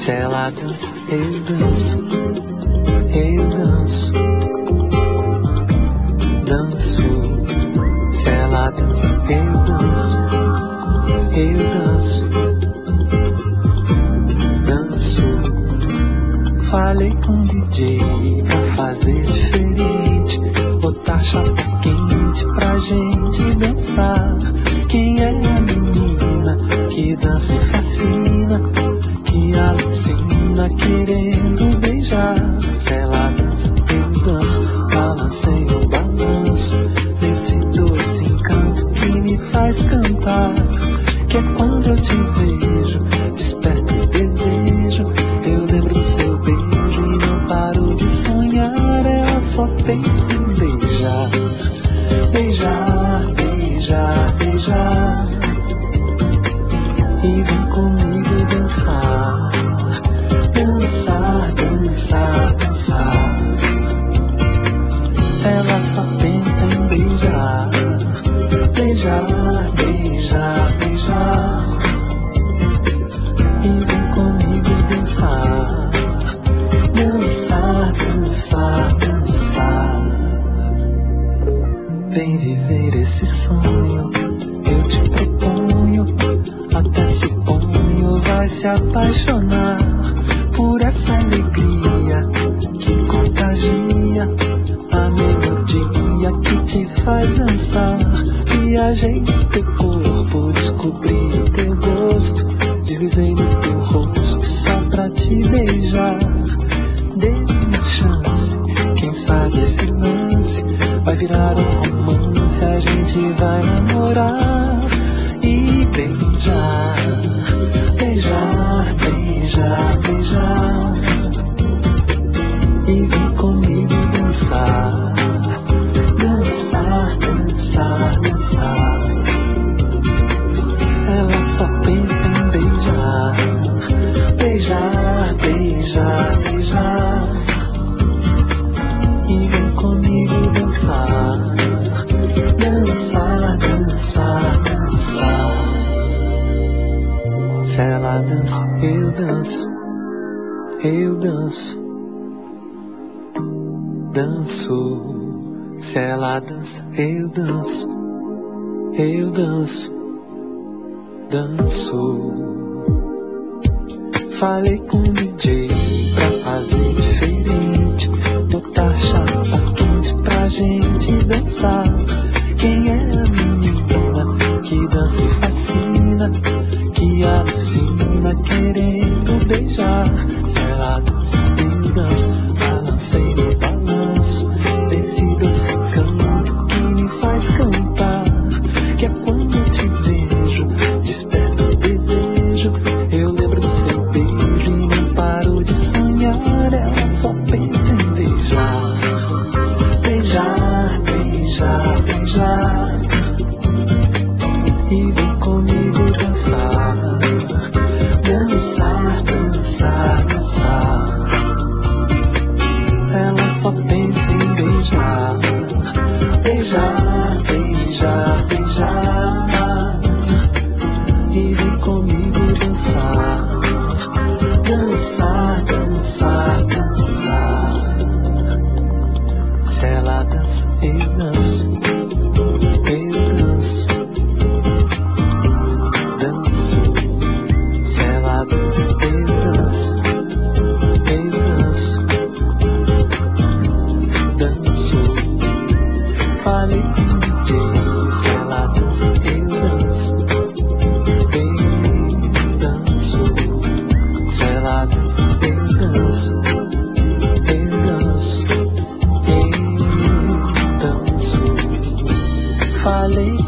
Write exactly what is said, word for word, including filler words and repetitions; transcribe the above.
Se ela dança, eu danço, eu danço, danço. Se ela dança, eu danço, eu danço, danço. Falei com o D J pra fazer diferente, botar chapa quente pra gente dançar. Quem é a menina que dança e fascina, que alucina querendo beijar? Se ela dança, eu danço, balancei o balanço, esse doce encanto que me faz cantar. Que é quando eu te vejo, desperta o desejo, eu lembro do seu beijo e não paro de sonhar. Ela só pensa em beijar, beijar, beijar, beijar. E vem comigo dançar, dançar, dançar, dançar. Ela só pensa em beijar, beijar, beijar, beijar. E vem comigo dançar, dançar, dançar, dançar. Vem viver esse sonho, eu te proponho, até suponho vai se apaixonar por essa alegria que contagia, a melodia que te faz dançar. Viajei no teu corpo, descobri o teu gosto, deslizei no teu rosto só pra te beijar. Dê uma chance, quem sabe esse lance vai virar um romance, a gente vai namorar e beijar, beijar, beijar, beijar. E vem comigo dançar, dançar, dançar, dançar. Ela só pensa em beijar, beijar, beijar, beijar. E vem comigo dançar, dançar, dançar, dançar. Se ela dança, eu danço, eu danço, danço. Se ela dança, eu danço, eu danço, danço. Falei com o D J pra fazer diferente, botar chapa quente pra gente dançar. Quem é a menina que dança e fascina, que alucina querendo beijar? Se ela dança, eu danço, balancei no balanço, desse doce canto que me faz cantar. Que é quando eu te vejo, desperta o desejo, eu lembro do seu beijo e não paro de sonhar. Ela só pensa em beijar, beijar, beijar, beijar. E vem comigo dançar, dançar, dançar, dançar. Ela só pensa em beijar, beijar, beijar, beijar. E vem comigo dançar, dançar, dançar, dançar. Se ela dança, eu danço, eu danço, danço. Se ela dança, eu danço, eu danço, danço. Falei com o D J, se ela dança, eu danço, eu danço. Se ela dança, eu danço, eu danço, eu danço. Falei